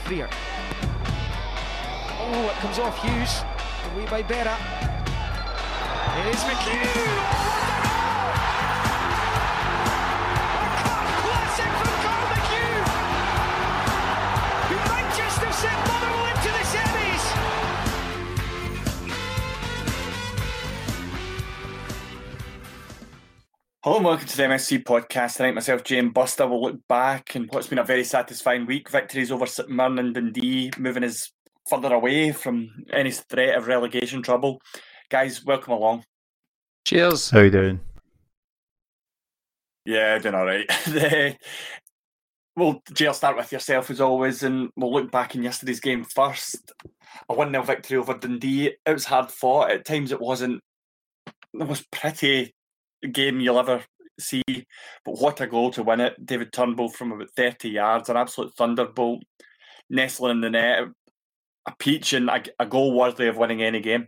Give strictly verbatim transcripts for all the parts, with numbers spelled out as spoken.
Freer. Oh, it comes off Hughes. Away by Berra. Here's McHugh. Oh, classic from Carl McHugh, who might just have sent Motherwell into the semis. Hello and welcome to the M S C podcast. Tonight, myself, Jay and Buster will look back in what's been a very satisfying week. Victories over St Mirren and Dundee, moving us further away from any threat of relegation trouble. Guys, welcome along. Cheers. How you doing? Yeah, doing all right. the, well, Jay, I'll start with yourself as always, and we'll look back in yesterday's game first. A one nil victory over Dundee. It was hard fought. At times it wasn't the most pretty game you'll ever see, but what a goal to win it. David Turnbull from about thirty yards, an absolute thunderbolt, nestling in the net, a peach and a, a goal worthy of winning any game.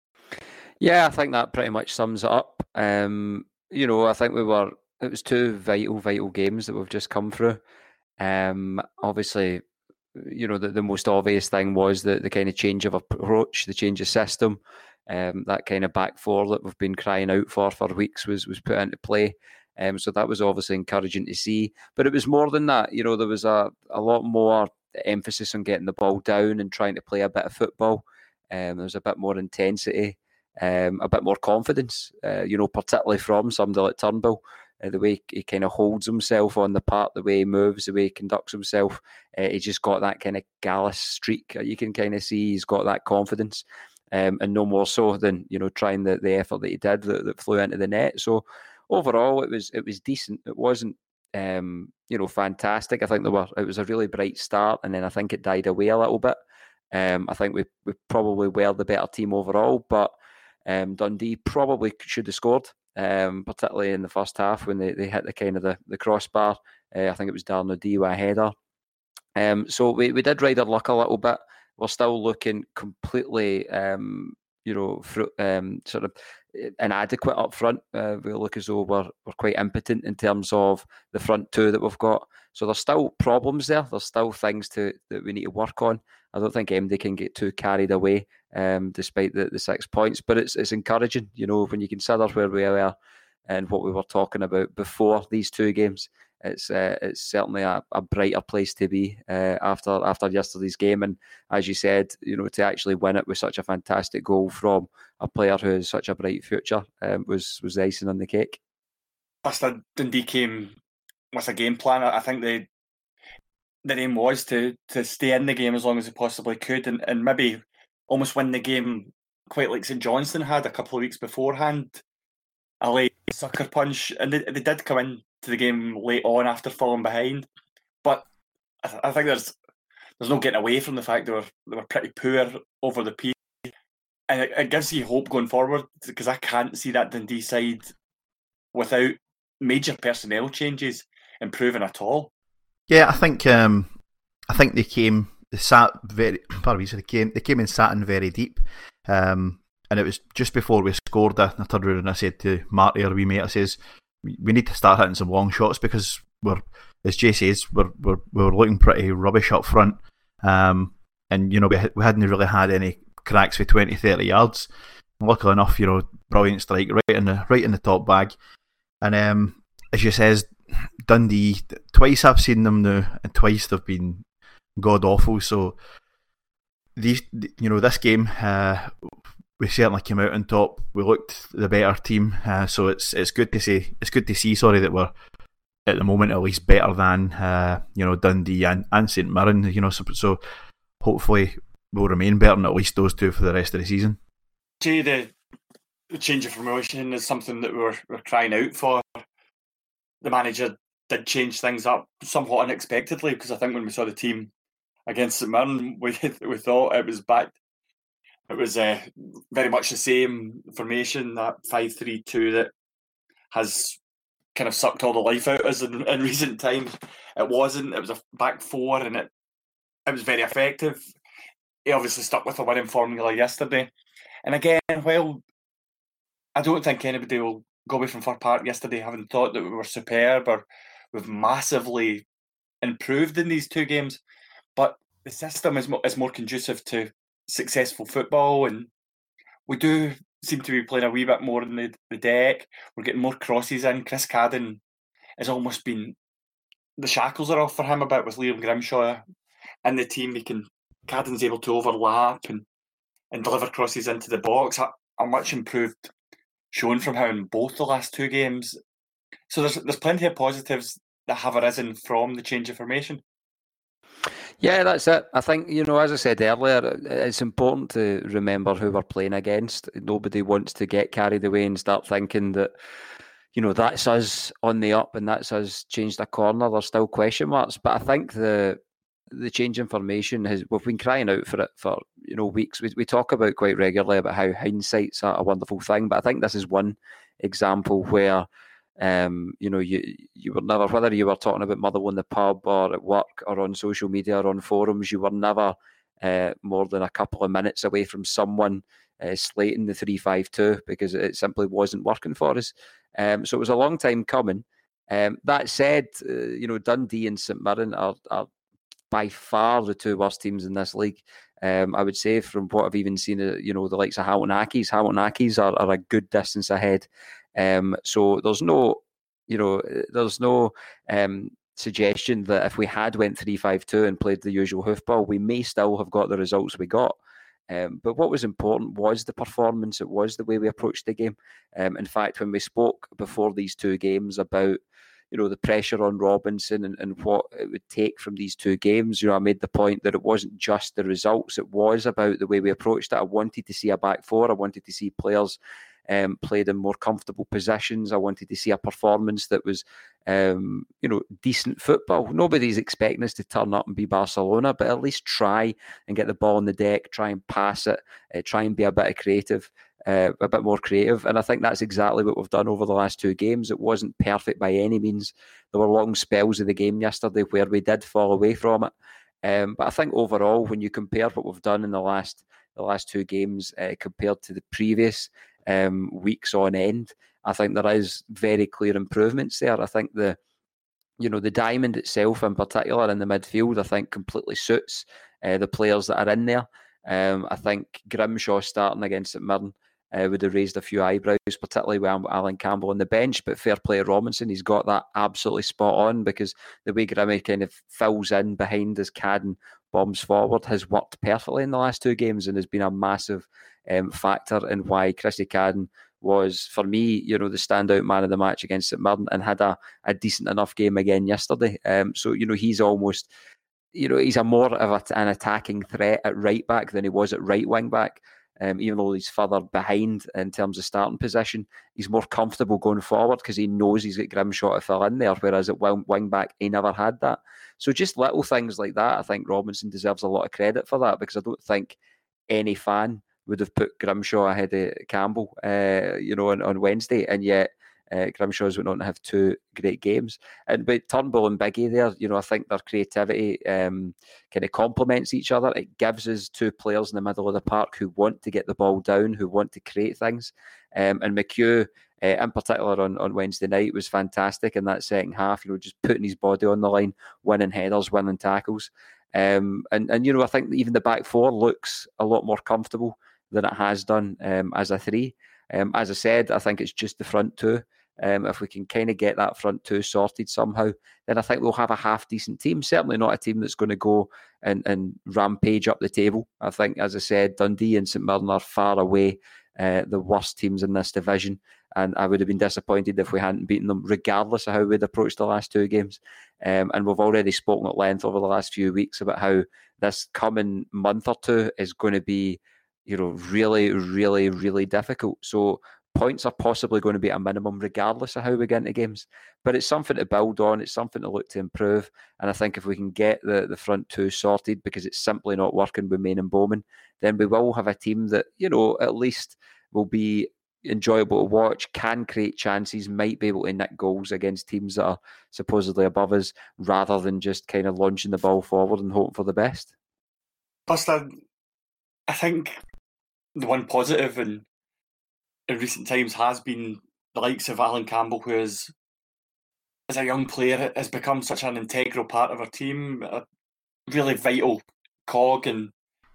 Yeah, I think that pretty much sums it up. Um, you know, I think we were, it was two vital, vital games that we've just come through. Um, obviously, you know, the, the most obvious thing was the, the kind of change of approach, the change of system. Um, that kind of back four that we've been crying out for for weeks was was put into play. Um, so that was obviously encouraging to see. But it was more than that. You know, there was a, a lot more emphasis on getting the ball down and trying to play a bit of football. Um, there was a bit more intensity, um, a bit more confidence, uh, you know, particularly from somebody like Turnbull. Uh, the way he kind of holds himself on the part, the way he moves, the way he conducts himself. Uh, he just got that kind of gallus streak. You can kind of see he's got that confidence. Um, and no more so than, you know, trying the, the effort that he did that, that flew into the net. So overall, it was it was decent. It wasn't, um, you know, fantastic. I think there were it was a really bright start, and then I think it died away a little bit. Um, I think we we probably were the better team overall, but um, Dundee probably should have scored, um, particularly in the first half when they, they hit the kind of the, the crossbar. Uh, I think it was Darren O'Dea with a header. Um, so we, we did ride our luck a little bit. We're still looking completely, um, you know, fr- um, sort of inadequate up front. Uh, we look as though we're, we're quite impotent in terms of the front two that we've got. So there's still problems there. There's still things to that we need to work on. I don't think M D can get too carried away, um, despite the, the six points. But it's it's encouraging, you know, when you consider where we are and what we were talking about before these two games. It's uh, it's certainly a, a brighter place to be uh, after after yesterday's game, and as you said, you know, to actually win it with such a fantastic goal from a player who has such a bright future um, was was the icing on the cake. After Dundee came with a game plan, I think the the aim was to to stay in the game as long as they possibly could, and, and maybe almost win the game quite like St Johnstone had a couple of weeks beforehand. A late sucker punch, and they, they did come in to the game late on after falling behind, but I, th- I think there's there's no getting away from the fact they were they were pretty poor over the piece, and it, it gives you hope going forward, because I can't see that Dundee side without major personnel changes improving at all. Yeah, I think um, I think they came they sat very pardon me, so they came they came and sat in very deep. Um, And it was just before we scored a, a third round, and I said to Marty, our wee mate, I says, we need to start hitting some long shots because we're, as Jay says, we're we're, we're looking pretty rubbish up front. Um, and, you know, we, we hadn't really had any cracks for twenty, thirty yards. And luckily enough, you know, brilliant strike right in the right in the top bag. And um, as you says, Dundee, twice I've seen them now, and twice they've been god awful. So these, you know, this game, uh, we certainly came out on top. We looked the better team, uh, so it's it's good to see. It's good to see. Sorry that we're at the moment at least better than uh, you know Dundee and, and St Mirren. You know, so, so hopefully we'll remain better than at least those two for the rest of the season. Jay, the, the change of promotion is something that we're we're crying out for. The manager did change things up somewhat unexpectedly, because I think when we saw the team against St Mirren, we we thought it was back. It was uh, very much the same formation, that five three two that has kind of sucked all the life out of us in, in recent times. It wasn't. It was a back four, and it it was very effective. He obviously stuck with the winning formula yesterday. And again, while I don't think anybody will go away from Fir Park yesterday having thought that we were superb or we've massively improved in these two games, but the system is more, is more conducive to successful football, and we do seem to be playing a wee bit more in the, the deck. We're getting more crosses in. Chris Cadden has almost been, the shackles are off for him a bit with Liam Grimshaw in the team. He can, Cadden's able to overlap and, and deliver crosses into the box. A, a much improved showing from him in both the last two games. So there's there's plenty of positives that have arisen from the change of formation. Yeah, that's it. I think, you know, as I said earlier, it's important to remember who we're playing against. Nobody wants to get carried away and start thinking that, you know, that's us on the up and that's us changed a corner. There's still question marks. But I think the the change in formation has, we've been crying out for it for, you know, weeks. We, we talk about quite regularly about how hindsight's a, a wonderful thing, but I think this is one example where Um, you know, you you were never, whether you were talking about Motherwell in the pub or at work or on social media or on forums, you were never uh, more than a couple of minutes away from someone uh, slating the three five two because it simply wasn't working for us. Um, so it was a long time coming. Um, that said, uh, you know, Dundee and St Mirren are, are by far the two worst teams in this league. Um, I would say from what I've even seen, uh, you know, the likes of Hamilton Accies, Hamilton Accies are, are a good distance ahead. Um, so there's no, you know, there's no um, suggestion that if we had went three five two and played the usual hoofball, we may still have got the results we got. Um, but what was important was the performance. It was the way we approached the game. Um, in fact, when we spoke before these two games about, you know, the pressure on Robinson and, and what it would take from these two games, you know, I made the point that it wasn't just the results. It was about the way we approached it. I wanted to see a back four. I wanted to see players Um, played in more comfortable positions. I wanted to see a performance that was, um, you know, decent football. Nobody's expecting us to turn up and be Barcelona, but at least try and get the ball on the deck, try and pass it, uh, try and be a bit of creative, uh, a bit more creative. And I think that's exactly what we've done over the last two games. It wasn't perfect by any means. There were long spells of the game yesterday where we did fall away from it. Um, but I think overall, when you compare what we've done in the last the last two games uh, compared to the previous Um, weeks on end, I think there is very clear improvements there. I think the, you know, the diamond itself in particular in the midfield, I think completely suits uh, the players that are in there. Um, I think Grimshaw starting against St Mirren uh, would have raised a few eyebrows, particularly with Alan Campbell on the bench, but fair play Robinson, he's got that absolutely spot on because the way Grimmy kind of fills in behind as Cadden bombs forward has worked perfectly in the last two games and has been a massive um, factor in why Chrissy Cadden was, for me, you know, the standout man of the match against St Mirren and had a, a decent enough game again yesterday. Um, so, you know, he's almost, you know, he's a more of a, an attacking threat at right back than he was at right wing back. Um, even though he's further behind in terms of starting position, he's more comfortable going forward because he knows he's got Grimshaw to fill in there, whereas at wing, wing back, he never had that. So just little things like that, I think Robinson deserves a lot of credit for that because I don't think any fan would have put Grimshaw ahead of Campbell, uh, you know, on, on Wednesday, and yet uh, Grimshaw's went on to have two great games. And but Turnbull and Biggie there, you know, I think their creativity um, kind of complements each other. It gives us two players in the middle of the park who want to get the ball down, who want to create things. Um, and McHugh, uh, in particular on, on Wednesday night, was fantastic in that second half, you know, just putting his body on the line, winning headers, winning tackles. Um, and, and, you know, I think even the back four looks a lot more comfortable than it has done um, as a three. Um, as I said, I think it's just the front two. Um, if we can kind of get that front two sorted somehow, then I think we'll have a half-decent team. Certainly not a team that's going to go and, and rampage up the table. I think, as I said, Dundee and St Mirren are far away uh, the worst teams in this division, and I would have been disappointed if we hadn't beaten them, regardless of how we'd approached the last two games. Um, and we've already spoken at length over the last few weeks about how this coming month or two is going to be, you know, really, really, really difficult. So points are possibly going to be at a minimum, regardless of how we get into games. But it's something to build on. It's something to look to improve. And I think if we can get the, the front two sorted, because it's simply not working with Main and Bowman, then we will have a team that, you know, at least will be enjoyable to watch, can create chances, might be able to nick goals against teams that are supposedly above us, rather than just kind of launching the ball forward and hoping for the best. Plus, I, I think the one positive in, in recent times has been the likes of Alan Campbell, who is, as a young player, has become such an integral part of our team, a really vital cog and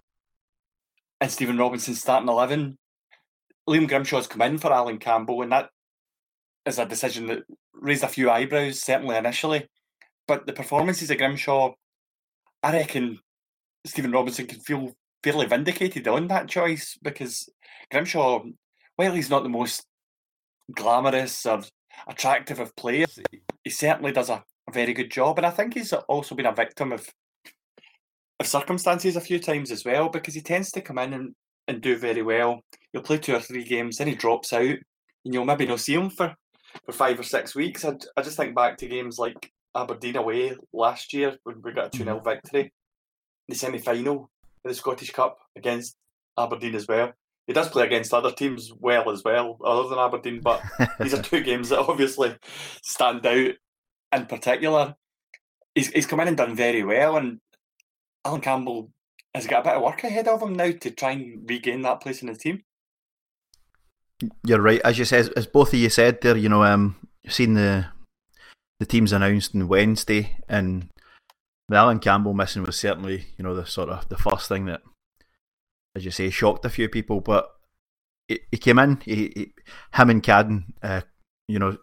and Stephen Robinson starting eleven. Liam Grimshaw's come in for Alan Campbell, and that is a decision that raised a few eyebrows, certainly initially. But the performances of Grimshaw, I reckon Stephen Robinson can feel fairly vindicated on that choice, because Grimshaw, while he's not the most glamorous or attractive of players, he certainly does a, a very good job. And I think he's also been a victim of of circumstances a few times as well, because he tends to come in and, and do very well. He'll play two or three games, then he drops out, and you'll maybe not see him for, for five or six weeks. I, I just think back to games like Aberdeen away last year when we got a two nil victory, the semi-final of the Scottish Cup against Aberdeen as well. He does play against other teams well as well, other than Aberdeen, but these are two games that obviously stand out in particular. He's, he's come in and done very well, and Alan Campbell has got a bit of work ahead of him now to try and regain that place in the team. You're right. As you said, as both of you said there, you know, um, you've seen the the teams announced on Wednesday, and the Alan Campbell missing was certainly, you know, the sort of the first thing that, as you say, shocked a few people. But he, he came in, he, he, him and Cadden, uh, you know,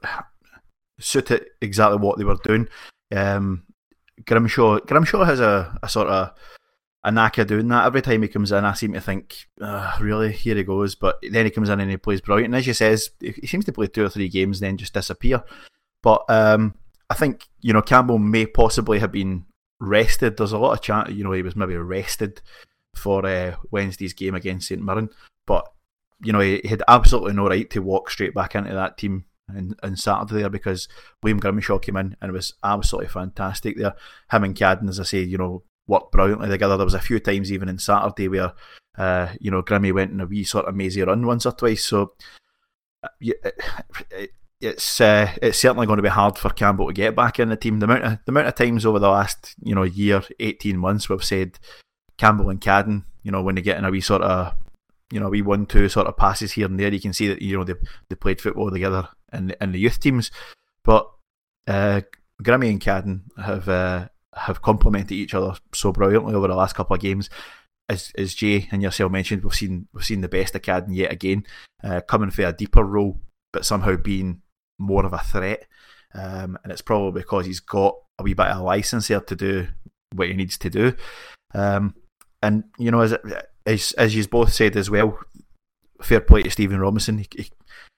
suited exactly what they were doing. Um, Grimshaw, Grimshaw has a, a sort of a knack of doing that. Every time he comes in, I seem to think, oh, really, here he goes. But then he comes in and he plays brilliant. And as you says, he seems to play two or three games and then just disappear. But um, I think, you know, Campbell may possibly have been rested. There's a lot of chat, you know, he was maybe rested for uh, Wednesday's game against St Mirren. But, you know, he, he had absolutely no right to walk straight back into that team on, on Saturday there, because Liam Grimshaw came in and it was absolutely fantastic there. Him and Cadden, as I say, you know, worked brilliantly together. There was a few times even in Saturday where, uh, you know, Grimmy went in a wee sort of mazy run once or twice. So uh, it, it, it's uh, it's certainly going to be hard for Campbell to get back in the team. The amount of, the amount of times over the last, you know, year, eighteen months, we've said Campbell and Cadden, you know, when they get in a wee sort of, you know, wee one two sort of passes here and there, you can see that, you know, they they played football together in in the youth teams. But uh, Grimmy and Cadden have uh, have complemented each other so brilliantly over the last couple of games. As as Jay and yourself mentioned, we've seen we've seen the best of Cadden yet again, uh, coming for a deeper role, but somehow being more of a threat. Um, and it's probably because he's got a wee bit of a license here to do what he needs to do. Um, and you know, as as as you both said as well, fair play to Stephen Robinson. He, he,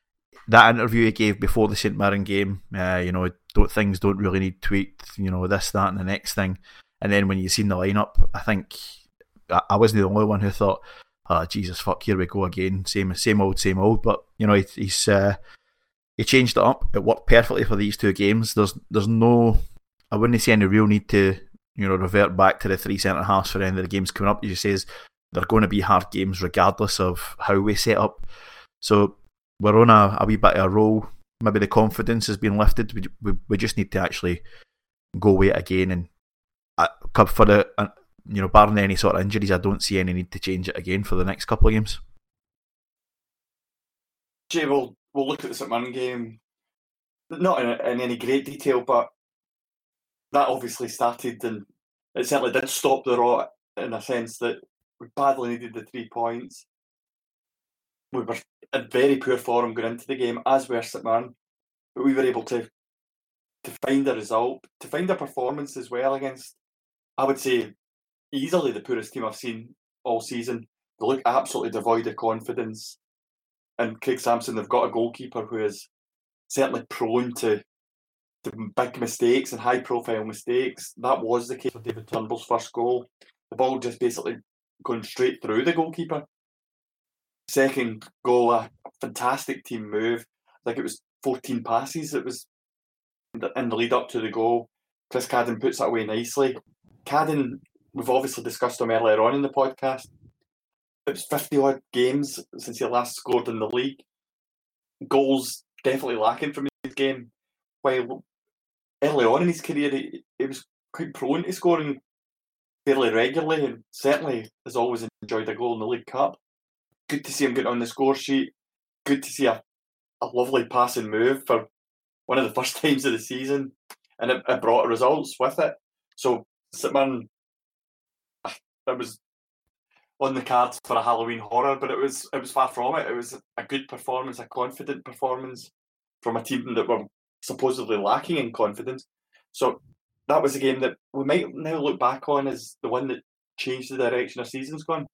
that interview he gave before the St Mirren game, uh, you know, don't, things don't really need tweaked, you know, this, that and the next thing. And then when you seen the lineup, I think I, I wasn't the only one who thought, oh Jesus fuck, here we go again, same same old same old. But you know, he, he's uh, he changed it up. It worked perfectly for these two games. There's there's no, I wouldn't see any real need to, you know, revert back to the three centre halves for any of the games coming up. As you says, they're going to be hard games regardless of how we set up. So we're on a, a wee bit of a roll. Maybe the confidence has been lifted. We we, we just need to actually go away it again, and uh, for the uh, you know, barring any sort of injuries, I don't see any need to change it again for the next couple of games. Jay, we'll we'll look at the St Mirren game, not in, in any great detail, but that obviously started, and it certainly did stop the rot in a sense that we badly needed the three points. We were in very poor form going into the game, as were St Mirren, but we were able to to find a result, to find a performance as well against, I would say, easily the poorest team I've seen all season. They look absolutely devoid of confidence. And Craig Sampson, they've got a goalkeeper who is certainly prone to, to big mistakes and high-profile mistakes. That was the case for David Turnbull's first goal. The ball just basically going straight through the goalkeeper. Second goal, a fantastic team move. I think it was fourteen passes that was in the lead up to the goal. Chris Cadden puts that away nicely. Cadden, we've obviously discussed him earlier on in the podcast. It was fifty odd games since he last scored in the league. Goals definitely lacking from his game. While early on in his career, he, he was quite prone to scoring fairly regularly, and certainly has always enjoyed a goal in the League Cup. Good to see him get on the score sheet. Good to see a, a lovely passing move for one of the first times of the season, and it, it brought results with it. So St Mirren, that was on the cards for a Halloween horror, but it was it was far from it. It was a good performance, a confident performance from a team that were supposedly lacking in confidence. So that was a game that we might now look back on as the one that changed the direction our season's gone.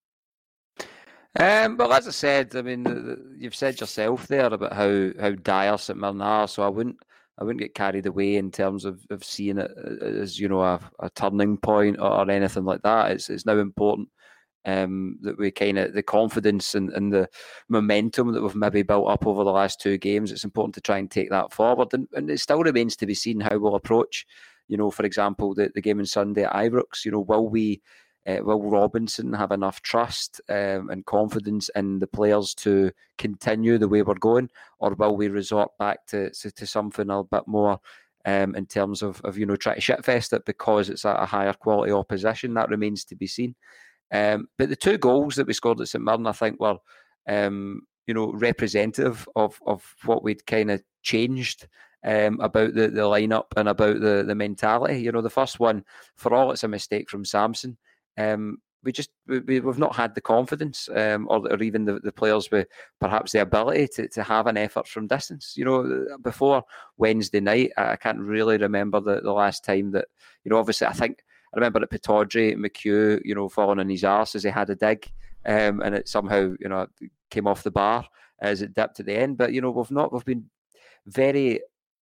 Um, well, as I said, I mean, the, the, you've said yourself there about how, how dire St Mirren are, so I wouldn't I wouldn't get carried away in terms of, of seeing it as, you know, a, a turning point or, or anything like that. It's it's now important um, that we kind of, the confidence and, and the momentum that we've maybe built up over the last two games, it's important to try and take that forward. And, and it still remains to be seen how we'll approach, you know, for example, the, the game on Sunday at Ibrox. You know, will we, uh, will Robinson have enough trust um, and confidence in the players to continue the way we're going, or will we resort back to to, to something a bit more um, in terms of, of, you know, trying to shitfest it because it's a higher quality opposition? That remains to be seen. Um, but the two goals that we scored at St Mirren, I think, were, um, you know, representative of of what we'd kind of changed um, about the, the lineup and about the, the mentality. You know, the first one, for all it's a mistake from Samson, um, we just we, we've not had the confidence, um, or, or even the, the players with perhaps the ability to, to have an effort from distance. You know, before Wednesday night, I can't really remember the, the last time that, you know, obviously I think. I remember at Pittodrie, McHugh, you know, falling on his arse as he had a dig, um, and it somehow, you know, came off the bar as it dipped at the end. But, you know, we've not, we've been very,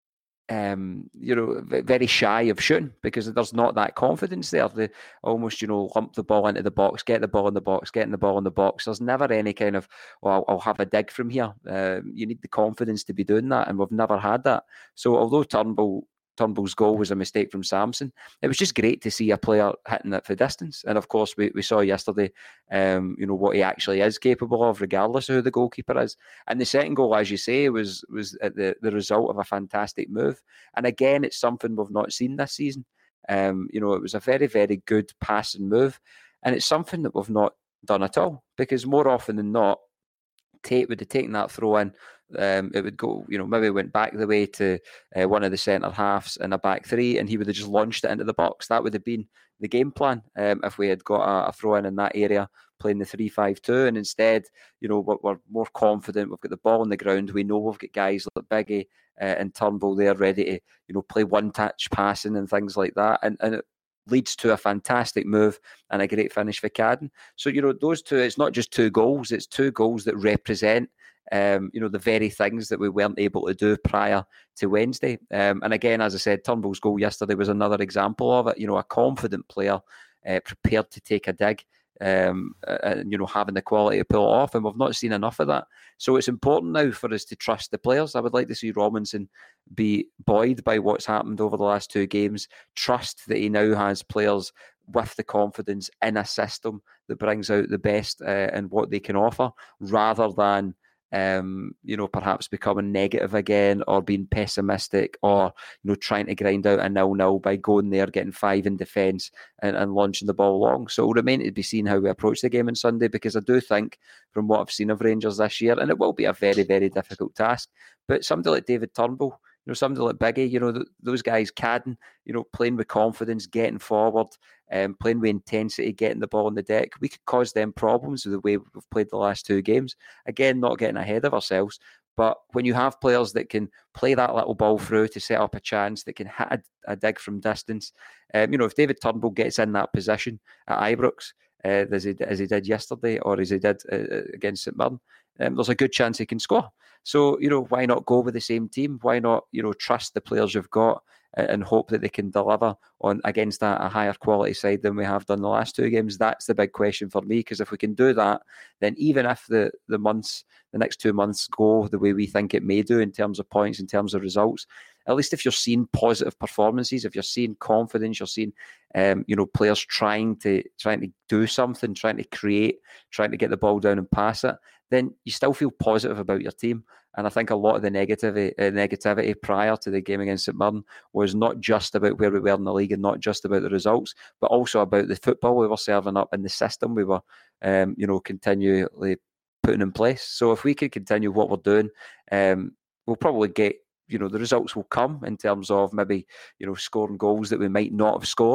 um, you know, very shy of shooting because there's not that confidence there. They almost, you know, lump the ball into the box, get the ball in the box, getting the ball in the box. There's never any kind of, oh, I'll, I'll have a dig from here. Uh, you need the confidence to be doing that, and we've never had that. So although Turnbull, Turnbull's goal was a mistake from Samson, it was just great to see a player hitting it for distance. And of course, we, we saw yesterday, um, you know, what he actually is capable of, regardless of who the goalkeeper is. And the second goal, as you say, was was the, the result of a fantastic move. And again, it's something we've not seen this season. Um, you know, it was a very, very good passing move. And it's something that we've not done at all, because more often than not, Tate would have taken that throw in. Um, it would go, you know, maybe went back the way to uh, one of the centre halves in a back three, and he would have just launched it into the box. That would have been the game plan um, if we had got a, a throw in in that area, playing the three five two. And instead, you know, we're, we're more confident. We've got the ball on the ground. We know we've got guys like Biggie uh, and Turnbull there ready to, you know, play one touch passing and things like that. And and it leads to a fantastic move and a great finish for Cadden. So, you know, those two, it's not just two goals, it's two goals that represent, um, you know, the very things that we weren't able to do prior to Wednesday. Um, and again, as I said, Turnbull's goal yesterday was another example of it. You know, a confident player uh, prepared to take a dig. Um, and, you know, having the quality to pull it off, and we've not seen enough of that. So it's important now for us to trust the players. I would like to see Robinson be buoyed by what's happened over the last two games, trust that he now has players with the confidence in a system that brings out the best uh, and what they can offer, rather than um, you know, perhaps becoming negative again or being pessimistic, or, you know, trying to grind out a nil-nil by going there, getting five in defence and, and launching the ball long. So it'll remain to be seen how we approach the game on Sunday, because I do think, from what I've seen of Rangers this year, and it will be a very, very difficult task, but somebody like David Turnbull, you know, somebody like Biggie, you know, th- those guys, Cadden, you know, playing with confidence, getting forward, um, playing with intensity, getting the ball on the deck, we could cause them problems with the way we've played the last two games. Again, not getting ahead of ourselves, but when you have players that can play that little ball through to set up a chance, that can hit a, a dig from distance, um, you know, if David Turnbull gets in that position at Ibrox, uh, as, he, as he did yesterday, or as he did uh, against St Mirren, um, there's a good chance he can score. So, you know, why not go with the same team? Why not, you know, trust the players you've got and hope that they can deliver on against a, a higher quality side than we have done the last two games? That's the big question for me, because if we can do that, then even if the, the months, the next two months go the way we think it may do in terms of points, in terms of results, at least if you're seeing positive performances, if you're seeing confidence, you're seeing, um, you know, players trying to trying to do something, trying to create, trying to get the ball down and pass it, then you still feel positive about your team. And I think a lot of the negativity, uh, negativity prior to the game against St Mirren was not just about where we were in the league and not just about the results, but also about the football we were serving up and the system we were, um, you know, continually putting in place. So if we could continue what we're doing, um, we'll probably get, you know, the results will come in terms of maybe, you know, scoring goals that we might not have scored.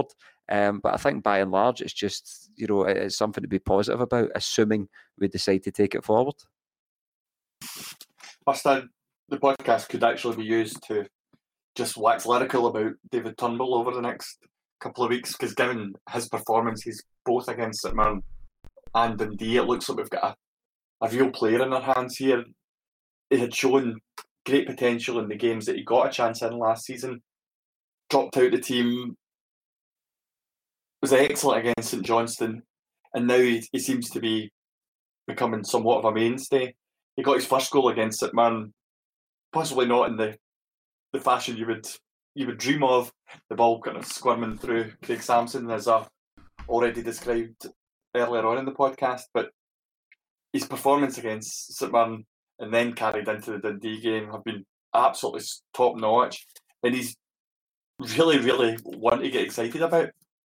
Um, but I think by and large, it's just, you know, it's something to be positive about, assuming we decide to take it forward. First, the podcast could actually be used to just wax lyrical about David Turnbull over the next couple of weeks, because given his performances both against St Mirren and Dundee, it looks like we've got a, a real player in our hands here. He had shown great potential in the games that he got a chance in last season, dropped out the team, was excellent against St Johnstone, and now he, he seems to be becoming somewhat of a mainstay. He got his first goal against St Mirren, possibly not in the, the fashion you would you would dream of, the ball kind of squirming through Craig Samson, as I've already described earlier on in the podcast, but his performance against St Mirren and then carried into the Dundee game have been absolutely top notch, and he's really, really one to get excited about.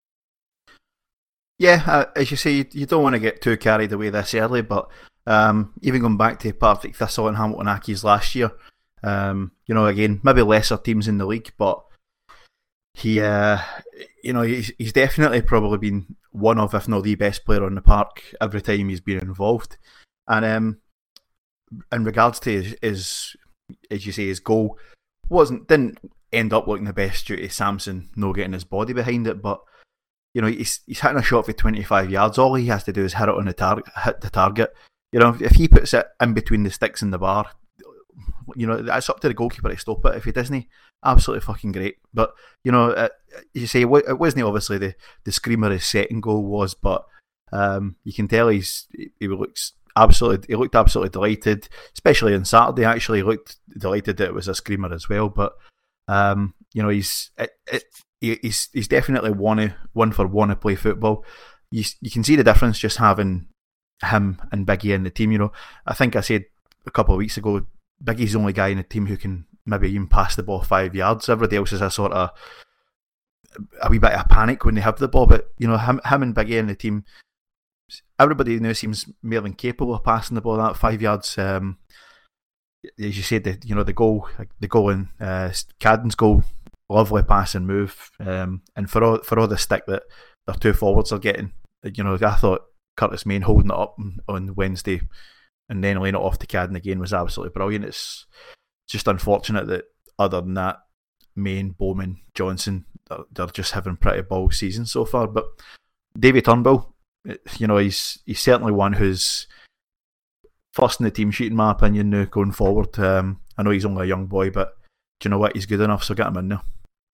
Yeah, uh, as you say, you, you don't want to get too carried away this early, but um, even going back to Partick Thistle and Hamilton Accies last year, um, you know, again, maybe lesser teams in the league, but he, uh, you know, he's, he's definitely probably been one of, if not the best player on the park every time he's been involved. And um, in regards to his, his, as you say, his goal, wasn't didn't end up looking the best due to Samson no getting his body behind it, but you know, he's he's hitting a shot for twenty-five yards. All he has to do is hit it on the target, hit the target. You know, if he puts it in between the sticks and the bar, you know, it's up to the goalkeeper to stop it. If he doesn't, absolutely fucking great. But you know, it, you say it wasn't obviously the the screamer his second goal was, but um, you can tell he's he looks absolutely he looked absolutely delighted, especially on Saturday. Actually, he looked delighted that it was a screamer as well. But um, you know, he's it, it, he's he's definitely one to, one for one to play football. You you can see the difference just having him and Biggie in the team. You know, I think I said a couple of weeks ago, Biggie's the only guy in the team who can maybe even pass the ball five yards. Everybody else is a sort of a wee bit of panic when they have the ball. But you know, him him and Biggie in the team, everybody now seems more than capable of passing the ball that five yards. Um, as you said, the you know the goal, the goal in uh, Cadden's goal, lovely pass and move. Um, and for all for all the stick that their two forwards are getting, you know, I thought Curtis Main holding it up on Wednesday and then laying it off to Cadden again was absolutely brilliant. It's just unfortunate that other than that, Main, Bowman, Johnson, they're, they're just having pretty ball season so far. But David Turnbull, you know, he's he's certainly one who's first in the team sheet in my opinion now going forward. Um, I know he's only a young boy, but do you know what? He's good enough, so get him in there.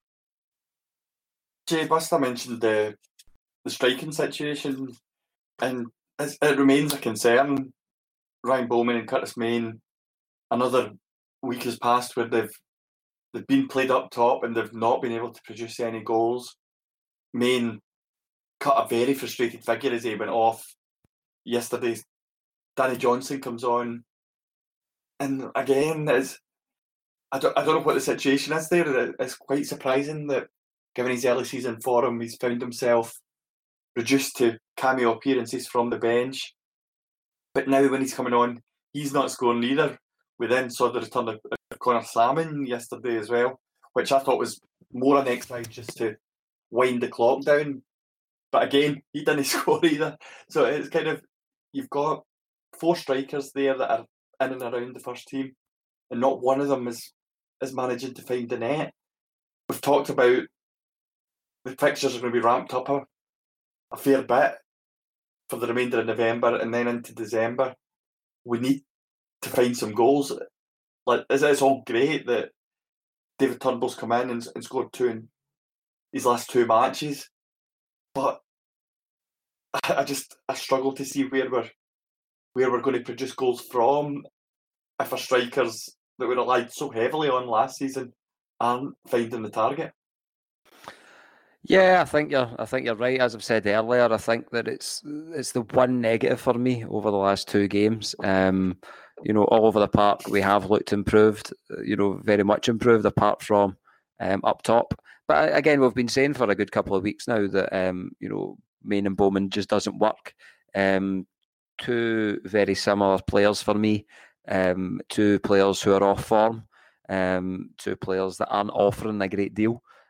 Jay Buster mentioned the the striking situation, and it, it remains a concern. Ryan Bowman and Curtis Main, another week has passed where they've they've been played up top and they've not been able to produce any goals. Main cut a very frustrated figure as he went off yesterday. Danny Johnson comes on, and again, it's, I don't I don't know what the situation is there. It's quite surprising that, given his early season form, he's found himself reduced to cameo appearances from the bench. But now when he's coming on, he's not scoring either. We then saw the return of Connor Salmon yesterday as well, which I thought was more an extra just to wind the clock down. But again, he didn't score either. So it's kind of, you've got four strikers there that are in and around the first team, and not one of them is, is managing to find the net. We've talked about the fixtures are going to be ramped up a, a fair bit for the remainder of November and then into December. We need to find some goals. Like, it's all great that David Turnbull's come in and, and scored two in his last two matches, but I, I just I struggle to see where we're where we're going to produce goals from if our strikers that we relied so heavily on last season aren't finding the target. Yeah, I think you're. I think you're right. As I've said earlier, I think that it's it's the one negative for me over the last two games. Um, you know, all over the park we have looked improved. You know, very much improved, apart from um, up top. But again, we've been saying for a good couple of weeks now that um, you know, Main and Bowman just doesn't work. Um, two very similar players for me. Um, two players who are off form. Um, two players that aren't offering a great deal.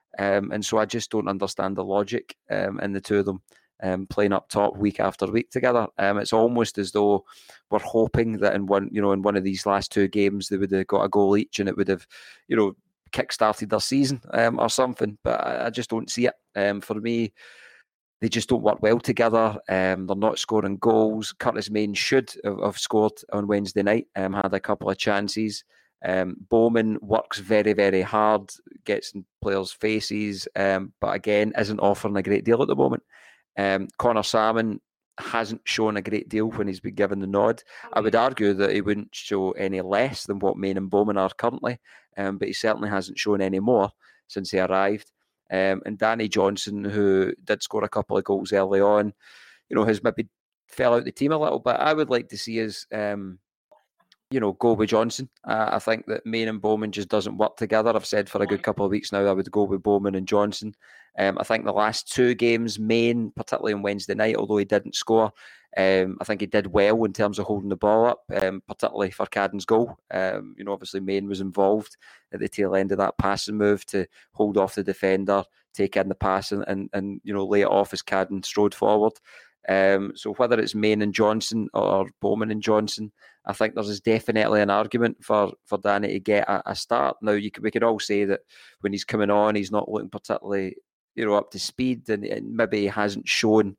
Um, and so I just don't understand the logic um, in the two of them um, playing up top week after week together. Um, it's almost as though we're hoping that in one, you know, in one of these last two games they would have got a goal each and it would have, you know, kick-started their season um, or something. But I, I just don't see it. Um, for me, they just don't work well together. Um, they're not scoring goals. Curtis Main should have, have scored on Wednesday night, um, had a couple of chances. Um, Bowman works very, very hard, gets in players' faces, um, but again, isn't offering a great deal at the moment. Um, Connor Salmon hasn't shown a great deal when he's been given the nod. I would argue that he wouldn't show any less than what Main and Bowman are currently, um, but he certainly hasn't shown any more since he arrived. Um, and Danny Johnson, who did score a couple of goals early on, you know, has maybe fell out the team a little bit. I would like to see us, um, you know, go with Johnson. Uh, I think that Main and Bowman just doesn't work together. I've said for a good couple of weeks now I would go with Bowman and Johnson. Um, I think the last two games, Main, particularly on Wednesday night, although he didn't score, um, I think he did well in terms of holding the ball up, um, particularly for Cadden's goal. Um, you know, obviously Main was involved at the tail end of that passing move to hold off the defender, take in the pass and, and, and you know, lay it off as Cadden strode forward. Um, so whether it's Main and Johnson or Bowman and Johnson, I think there's definitely an argument for, for Danny to get a, a start. Now, you could, we could all say that when he's coming on, he's not looking particularly, you know, up to speed, and, and maybe he hasn't shown,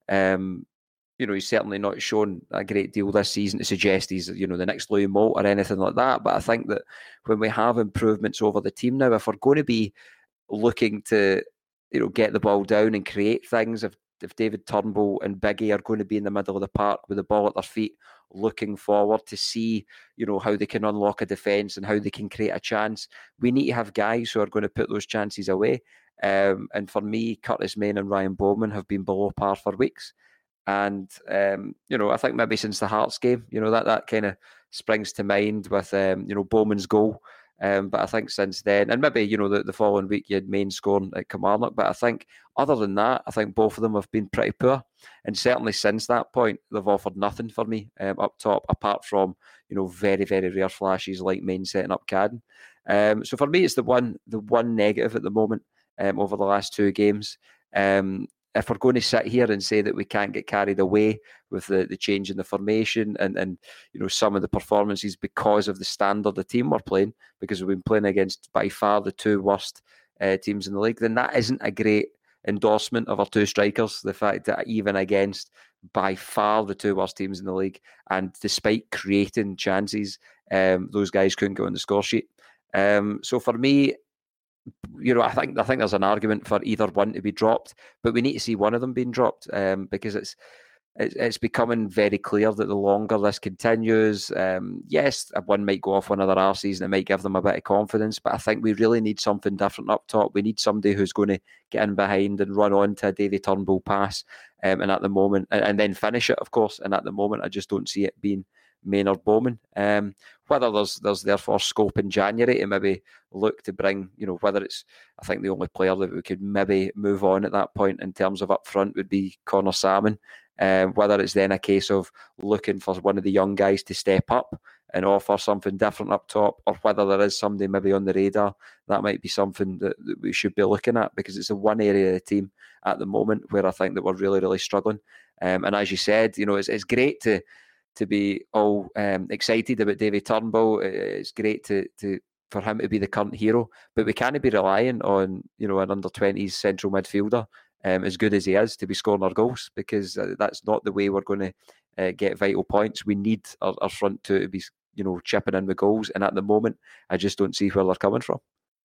um, you know, he's certainly not shown a great deal this season to suggest he's, you know, the next Louis Moult or anything like that. But I think that when we have improvements over the team now, if we're going to be looking to, you know, get the ball down and create things, if if David Turnbull and Biggie are going to be in the middle of the park with the ball at their feet, looking forward to see, you know, how they can unlock a defence and how they can create a chance, we need to have guys who are going to put those chances away. Um, and for me, Curtis Main and Ryan Bowman have been below par for weeks. And, um, you know, I think maybe since the Hearts game, you know, that, that kind of springs to mind with, um, you know, Bowman's goal. Um, but I think since then, and maybe, you know, the, the following week you had Main scoring at Kilmarnock, but I think other than that, I think both of them have been pretty poor. And certainly since that point, they've offered nothing for me um, up top, apart from, you know, very, very rare flashes like Main setting up Cadden. Um, so for me, it's the one the one negative at the moment um, over the last two games. Um, if we're going to sit here and say that we can't get carried away with the, the change in the formation and, and you know some of the performances because of the standard the team we're playing, because we've been playing against by far the two worst uh, teams in the league, then that isn't a great endorsement of our two strikers. The fact that even against by far the two worst teams in the league, and despite creating chances, um, those guys couldn't go on the score sheet. Um, so for me, you know, I think I think there's an argument for either one to be dropped, but we need to see one of them being dropped um, because it's, it's it's becoming very clear that the longer this continues, um, yes, one might go off one of their arses and it might give them a bit of confidence, but I think we really need something different up top. We need somebody who's going to get in behind and run on to a Davy Turnbull pass, um, and at the moment, and, and then finish it, of course. And at the moment, I just don't see it being Main or Bowman. Um, whether there's there's therefore scope in January to maybe look to bring, you know, whether it's, I think the only player that we could maybe move on at that point in terms of up front would be Connor Salmon. Um, whether it's then a case of looking for one of the young guys to step up and offer something different up top, or whether there is somebody maybe on the radar, that might be something that, that we should be looking at, because it's the one area of the team at the moment where I think that we're really, really struggling. Um, and as you said, you know, it's, it's great to to be all um, excited about Davy Turnbull. It's great to to for him to be the current hero, but we can't be relying on, you know, an under twenties central midfielder, um, as good as he is, to be scoring our goals, because uh, that's not the way we're going to uh, get vital points. We need our, our front two to be, you know, chipping in with goals, and at the moment, I just don't see where they're coming from.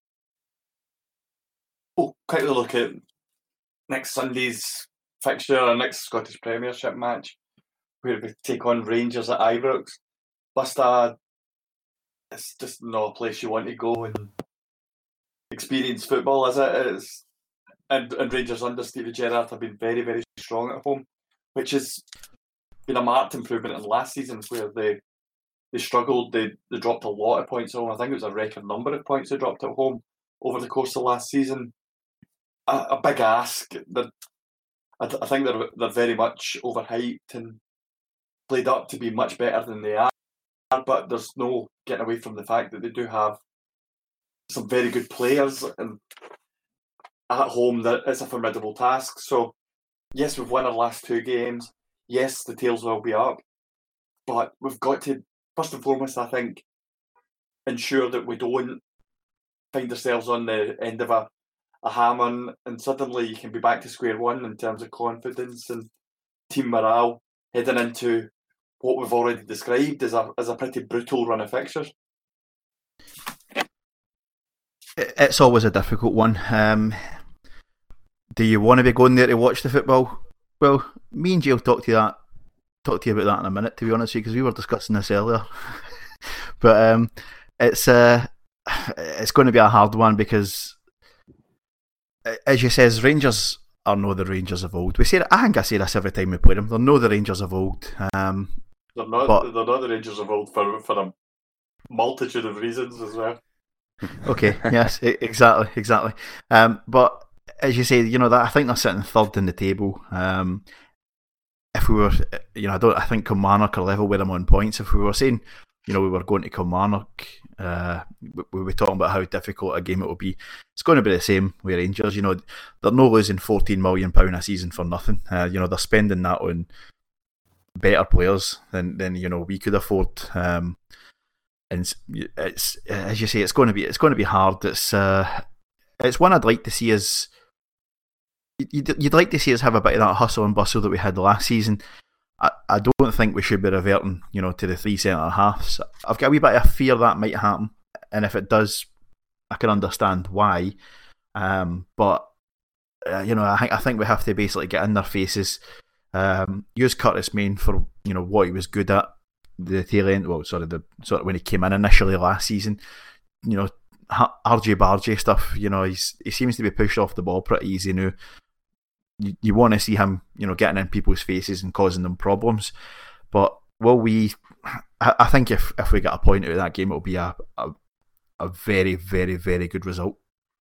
We'll quickly look at next Sunday's fixture, our next Scottish Premiership match, where we take on Rangers at Ibrox. Bustad, it's just not a place you want to go and experience football, is it? It's, and, and Rangers under Stevie Gerrard have been very, very strong at home, which has been a marked improvement in last season, where they they struggled. They, they dropped a lot of points at home. I think it was a record number of points they dropped at home over the course of last season. A, a big ask. They're, I, th- I think they're they're very much overhyped and played up to be much better than they are, but there's no getting away from the fact that they do have some very good players, and at home, that it's a formidable task. So, yes, we've won our last two games. Yes, the tails will be up. But we've got to, first and foremost, I think, ensure that we don't find ourselves on the end of a, a hammer and suddenly you can be back to square one in terms of confidence and team morale heading into what we've already described as a as a pretty brutal run of fixtures. It's always a difficult one. Um, do you want to be going there to watch the football? Well, me and Jay will talk to you that talk to you about that in a minute, to be honest with you, because we were discussing this earlier. But um, it's uh, it's going to be a hard one because, as you says, Rangers are no the Rangers of old. We say I think I say this every time we play them. They're no the Rangers of old. Um, they're not. But, they're not the Rangers of old for for a multitude of reasons as well. Okay. Yes. Exactly. Exactly. Um, but as you say, you know that I think they're sitting third in the table. Um, if we were, you know, I don't. I think Kilmarnock are level with them on points. If we were saying, you know, we were going to Kilmarnock, uh, we, we were talking about how difficult a game it will be. It's going to be the same with Rangers. You know, they're not losing fourteen million pound a season for nothing. Uh, you know, they're spending that on better players than than you know we could afford. Um, and it's, it's as you say, it's going to be it's going to be hard. It's uh, it's one I'd like to see us. You'd, you'd like to see us have a bit of that hustle and bustle that we had last season. I, I don't think we should be reverting, you know, to the three centre halves. I've got a wee bit of fear that might happen, and if it does, I can understand why. Um, but uh, you know, I think I think we have to basically get in their faces. Um, use Curtis Main for you know what he was good at. The tail end, well, sorry, the sort of when he came in initially last season. You know, R J Bargy stuff. You know, he's he seems to be pushed off the ball pretty easy now. You, you want to see him, you know, getting in people's faces and causing them problems. But will we? I, I think if if we get a point out of that game, it'll be a a, a very very very good result.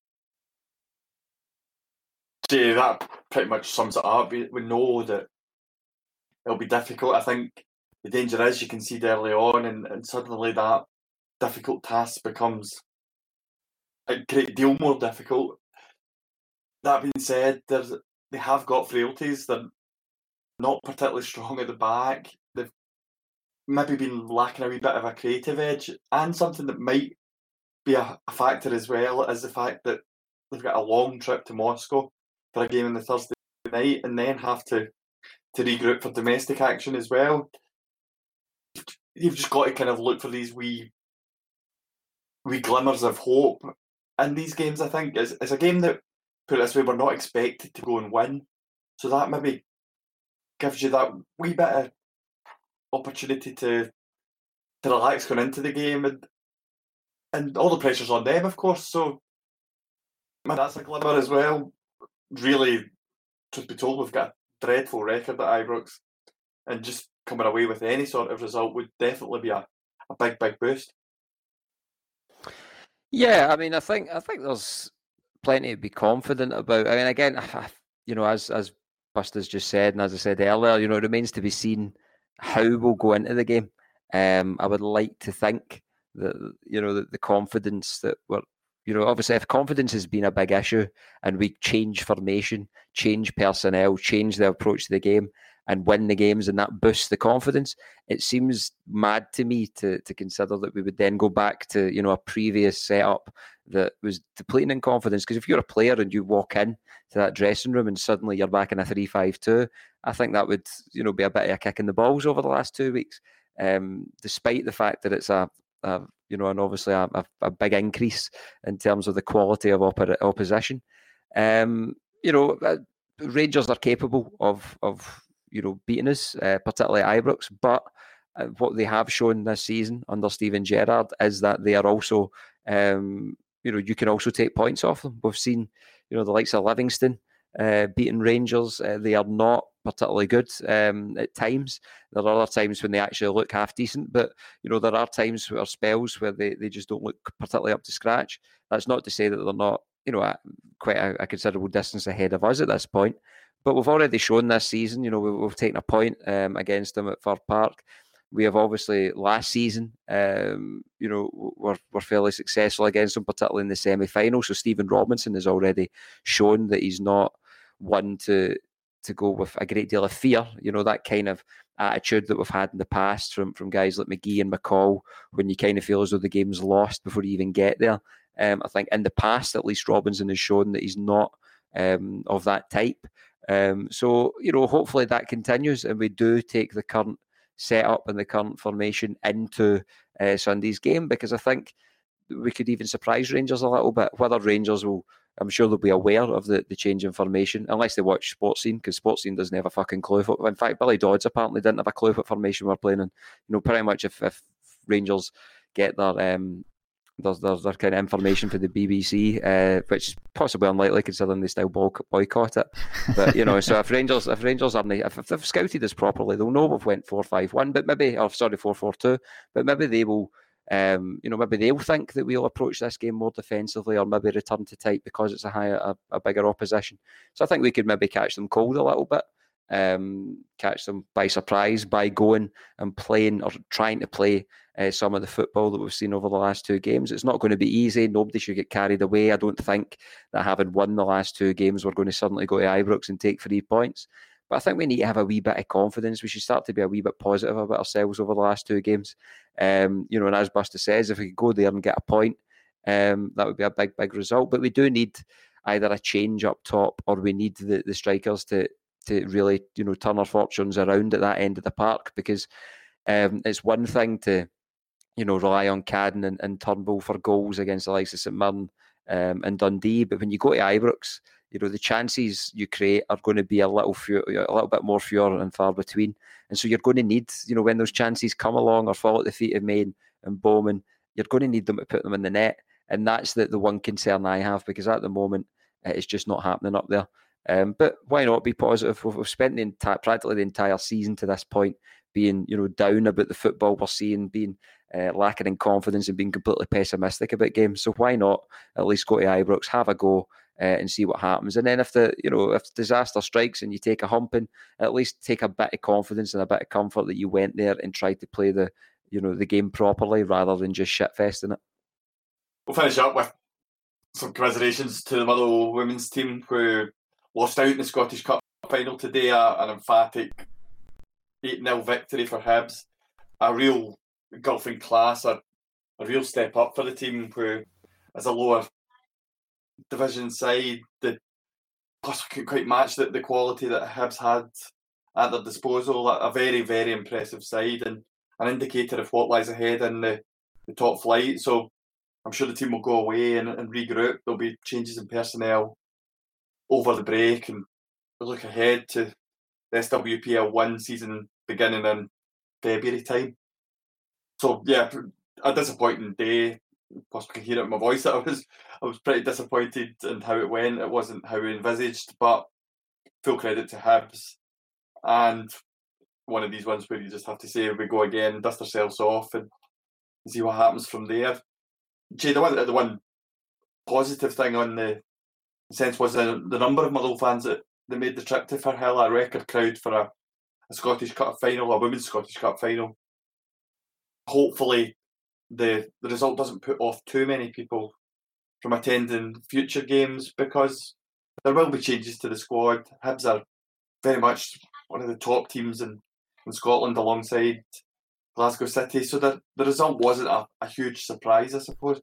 See, that pretty much sums it up. We, we know that it'll be difficult. I think the danger is you can see it early on, and, and suddenly that difficult task becomes a great deal more difficult. That being said, there's they have got frailties. They're not particularly strong at the back. They've maybe been lacking a wee bit of a creative edge, and something that might be a, a factor as well is the fact that they've got a long trip to Moscow for a game on the Thursday night, and then have to to regroup for domestic action as well. You've just got to kind of look for these wee wee glimmers of hope in these games. I think it's, it's a game that, put it this way, we're not expected to go and win, so that maybe gives you that wee bit of opportunity to to relax going into the game, and and all the pressure's on them, of course. So man, that's a glimmer as well. Really, truth be told, we've got a dreadful record at Ibrox, and just coming away with any sort of result would definitely be a, a big, big boost. Yeah, I mean, I think I think there's plenty to be confident about. I mean, again, you know, as as Buster's just said, and as I said earlier, you know, it remains to be seen how we'll go into the game. Um, I would like to think that, you know, that the confidence that we're, you know, obviously if confidence has been a big issue and we change formation, change personnel, change the approach to the game and win the games, and that boosts the confidence, it seems mad to me to to consider that we would then go back to, you know, a previous setup that was depleting in confidence. Because if you're a player and you walk in to that dressing room and suddenly you're back in a three five two, I think that would, you know, be a bit of a kick in the balls over the last two weeks. Um, despite the fact that it's a, a you know, and obviously a, a, a big increase in terms of the quality of op- opposition. Um, you know, uh, Rangers are capable of of you know beating us, uh, particularly Ibrox. But uh, what they have shown this season under Steven Gerrard is that they are also, um, you know, you can also take points off them. We've seen, you know, the likes of Livingston uh, beating Rangers. Uh, they are not particularly good um, at times. There are other times when they actually look half decent, but you know there are times or spells where they, they just don't look particularly up to scratch. That's not to say that they're not, you know, quite a, a considerable distance ahead of us at this point. But we've already shown this season, you know, we, we've taken a point um, against them at Fir Park. We have obviously last season, um, you know, were, were fairly successful against them, particularly in the semi-final. So Stephen Robinson has already shown that he's not one to to go with a great deal of fear. You know, that kind of attitude that we've had in the past from, from guys like McGee and McCall, when you kind of feel as though the game's lost before you even get there. Um, I think in the past, at least, Robinson has shown that he's not um, of that type. Um, so, you know, hopefully that continues and we do take the current setup and the current formation into uh, Sunday's game, because I think we could even surprise Rangers a little bit. Whether Rangers will, I'm sure they'll be aware of the, the change in formation, unless they watch Sportscene, because Sportscene doesn't have a fucking clue. What, in fact, Billy Dodds apparently didn't have a clue what formation we're playing in. You know, pretty much if, if Rangers get their um, There's, there's their kind of information for the B B C, uh, which is possibly unlikely considering they still boycott it. But you know, so if Rangers, if Rangers are, if, if they've scouted us properly, they'll know we've went four five one, but maybe, or sorry, four four two. But maybe they will, um, you know, maybe they'll think that we'll approach this game more defensively, or maybe return to tight because it's a higher, a, a bigger opposition. So I think we could maybe catch them cold a little bit. Um, catch them by surprise by going and playing or trying to play uh, some of the football that we've seen over the last two games. It's not going to be easy. Nobody should get carried away. I don't think that having won the last two games, we're going to suddenly go to Ibrox and take three points. But I think we need to have a wee bit of confidence. We should start to be a wee bit positive about ourselves over the last two games. Um, you know, and as Buster says, if we could go there and get a point, um, that would be a big, big result. But we do need either a change up top, or we need the, the strikers to to really, you know, turn our fortunes around at that end of the park, because um, it's one thing to, you know, rely on Cadden and, and Turnbull for goals against the likes of St Mirren um, and Dundee, but when you go to Ibrox, you know, the chances you create are going to be a little few, a little bit more fewer and far between, and so you're going to need, you know, when those chances come along or fall at the feet of Main and Bowman, you're going to need them to put them in the net, and that's the, the one concern I have, because at the moment it's just not happening up there. Um, but why not be positive? We've, we've spent the entire, practically the entire season to this point being, you know, down about the football we're seeing, being uh, lacking in confidence and being completely pessimistic about games. So why not at least go to Ibrox, have a go, uh, and see what happens? And then if the, you know, if disaster strikes and you take a humping, at least take a bit of confidence and a bit of comfort that you went there and tried to play the, you know, the game properly rather than just shit-festing it. We'll finish up with some commiserations to the Motherwell women's team, who lost out in the Scottish Cup final today, uh, an emphatic eight nil victory for Hibs. A real golfing class, a, a real step up for the team, who, as a lower division side, the possibly couldn't quite match the, the quality that Hibs had at their disposal. A very, very impressive side, and an indicator of what lies ahead in the, the top flight. So I'm sure the team will go away and, and regroup. There'll be changes in personnel over the break, and we'll look ahead to the S W P L one season beginning in February time. So yeah, a disappointing day. Possibly hear it in my voice that I was I was pretty disappointed in how it went. It wasn't how we envisaged, but full credit to Hibs. And one of these ones where you just have to say, we go again, dust ourselves off and see what happens from there. Jay, the one, the one positive thing on the sense was the, the number of Motherwell fans that, that made the trip to Firhill, a record crowd for a, a Scottish Cup final, a women's Scottish Cup final. Hopefully the, the result doesn't put off too many people from attending future games, because there will be changes to the squad. Hibs are very much one of the top teams in, in Scotland alongside Glasgow City, so the, the result wasn't a, a huge surprise, I suppose.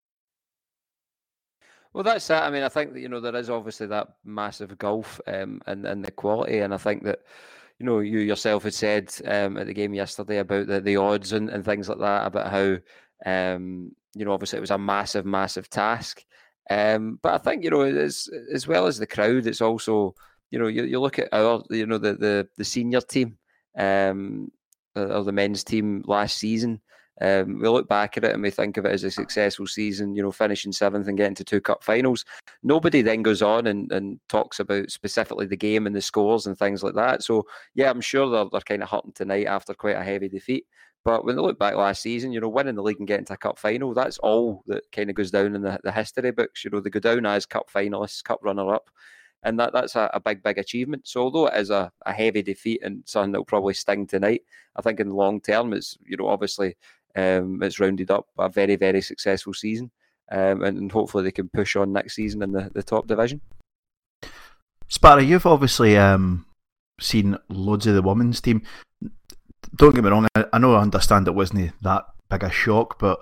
Well, that's that. I mean, I think that, you know, there is obviously that massive gulf um, in, in the quality, and I think that, you know, you yourself had said um, at the game yesterday about the, the odds and, and things like that, about how, um, you know, obviously it was a massive, massive task. Um, but I think, you know, as, as well as the crowd, it's also, you know, you, you look at our, you know, the, the, the senior team, um, or the men's team last season. Um, we look back at it and we think of it as a successful season, you know, finishing seventh and getting to two cup finals. Nobody then goes on and, and talks about specifically the game and the scores and things like that. So, yeah, I'm sure they're, they're kind of hurting tonight after quite a heavy defeat. But when they look back last season, you know, winning the league and getting to a cup final, that's all that kind of goes down in the, the history books. You know, they go down as cup finalists, cup runner-up. and that, that's a, a big, big achievement. So although it is a, a heavy defeat and something that will probably sting tonight, I think in the long term, it's, you know, obviously um, it's rounded up a very, very successful season, um, and, and hopefully they can push on next season in the, the top division. Sparrow, you've obviously um, seen loads of the women's team. Don't get me wrong, I, I know I understand it wasn't that big a shock, but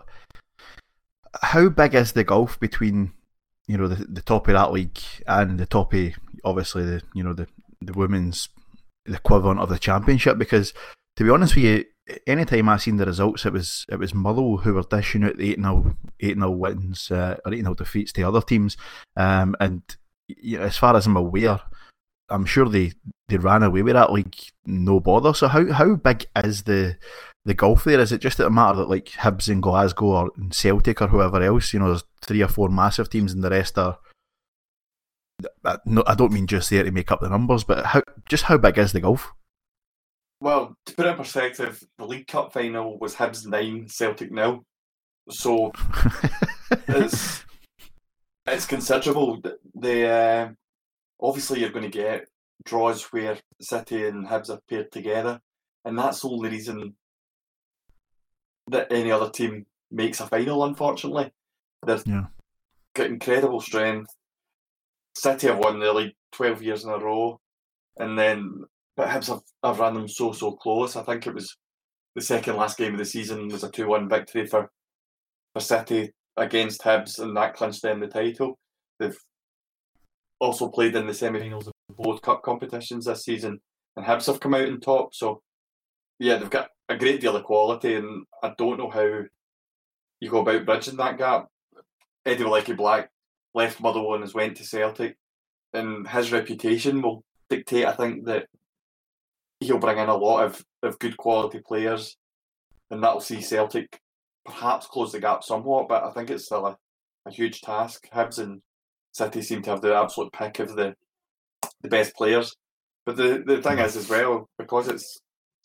how big is the gulf between, you know, the, the top of that league and the top of, obviously, the you know the, the women's the equivalent of the championship? Because to be honest with you, any time I seen the results, it was it was Motherwell who were dishing out the eight nil eight nil wins uh, or eight nil defeats to other teams, um, and you know, as far as I'm aware, I'm sure they, they ran away with that league no bother. So how how big is the the gulf there? Is it just a matter that like Hibs and Glasgow or Celtic or whoever else, you know, there's three or four massive teams and the rest are, no, I don't mean just there to make up the numbers, but how just how big is the gulf? Well, to put it in perspective, the League Cup final was Hibs nine, Celtic nil. So it's it's considerable. The uh, obviously you're going to get draws where City and Hibs are paired together, and that's the only reason that any other team makes a final, unfortunately. They've yeah. got incredible strength. City have won the league twelve years in a row, and then but Hibs have, have run them so, so close. I think it was the second last game of the season was a two one victory for, for City against Hibs, and that clinched them the title. They've also played in the semi-finals of both cup competitions this season, and Hibs have come out on top. So, yeah, they've got a great deal of quality, and I don't know how you go about bridging that gap. Eddie Walecki Black left Motherwell and has went to Celtic, and his reputation will dictate, I think, that he'll bring in a lot of, of good quality players, and that'll see Celtic perhaps close the gap somewhat, but I think it's still a, a huge task. Hibs and City seem to have the absolute pick of the the best players. But the, the thing is as well, because it's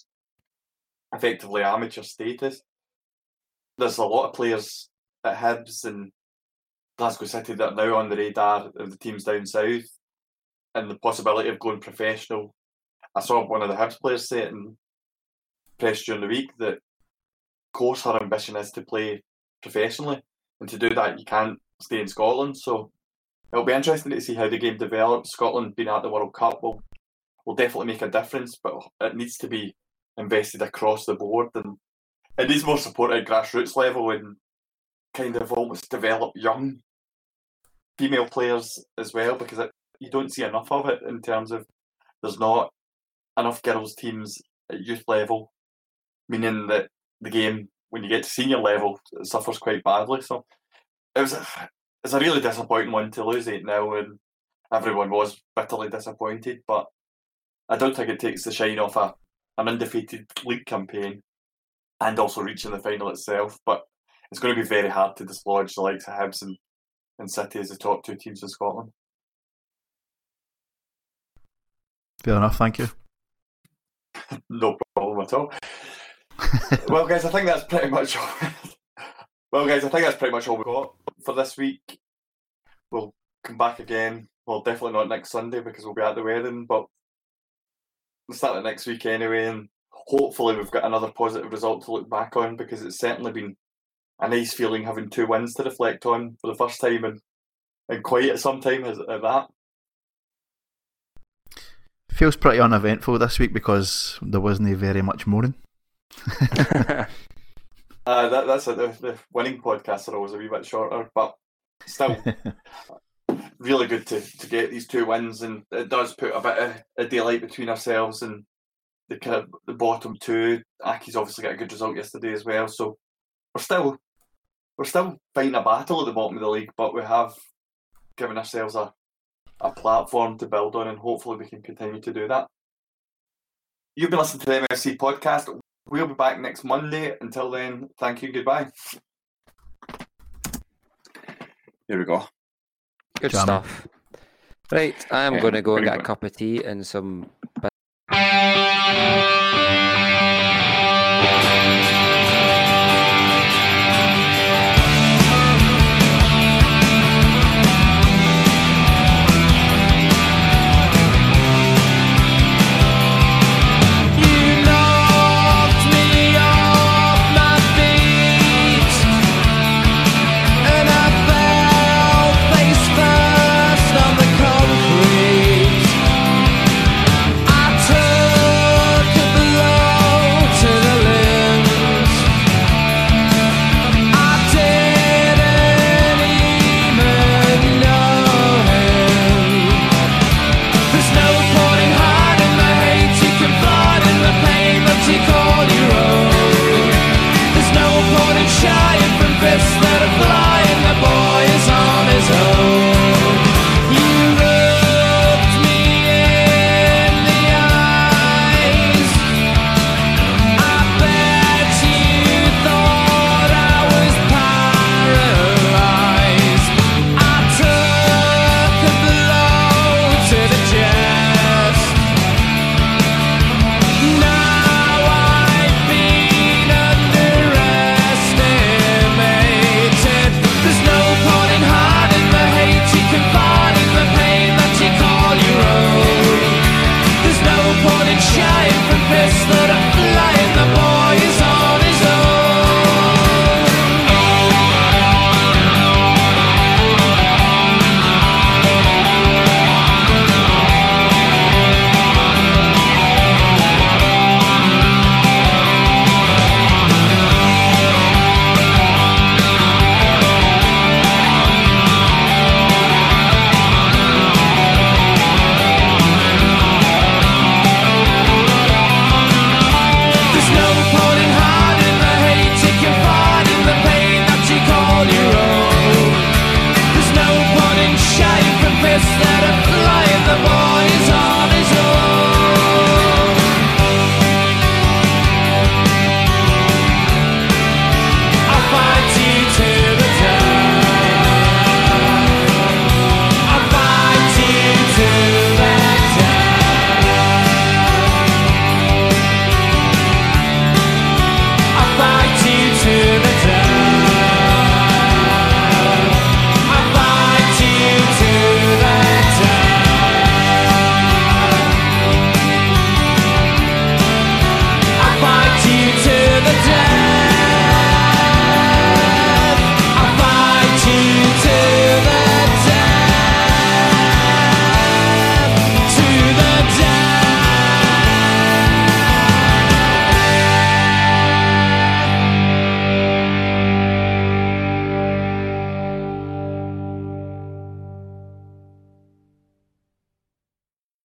effectively amateur status, there's a lot of players at Hibs and Glasgow City that are now on the radar of the teams down south, and the possibility of going professional. I saw one of the Hibs players say it in press during the week that, of course, her ambition is to play professionally, and to do that you can't stay in Scotland. So it'll be interesting to see how the game develops. Scotland being at the World Cup will will definitely make a difference, but it needs to be invested across the board, and it needs more support at grassroots level, and kind of almost develop young female players as well, because it, you don't see enough of it in terms of there's not enough girls teams at youth level, meaning that the game, when you get to senior level, it suffers quite badly. So it was a, it's a really disappointing one to lose eight nil, and everyone was bitterly disappointed, but I don't think it takes the shine off a, an undefeated league campaign and also reaching the final itself. But it's going to be very hard to dislodge the likes of Hibs and, and City as the top two teams in Scotland. Fair enough, thank you. No problem at all. Well, guys, I think that's pretty much all. Well, guys, I think that's pretty much all we got for this week. We'll come back again. Well, definitely not next Sunday because we'll be at the wedding, but we'll start it next week anyway, and hopefully we've got another positive result to look back on, because it's certainly been a nice feeling having two wins to reflect on for the first time in, in quite some time at that. Feels pretty uneventful this week because there wasn't very much moaning. uh, that, that's it. The, the winning podcasts are always a wee bit shorter, but still really good to, to get these two wins, and it does put a bit of a daylight between ourselves and the kind of the bottom two. Aki's obviously got a good result yesterday as well, so we're still we're still fighting a battle at the bottom of the league, but we have given ourselves a a platform to build on, and hopefully we can continue to do that. You've been listening to the M F C podcast. We'll be back next Monday. Until then, thank you, goodbye. Here we go. Good Jam. stuff. Right, I'm Yeah, going to go and pretty get a good. cup of tea and some just the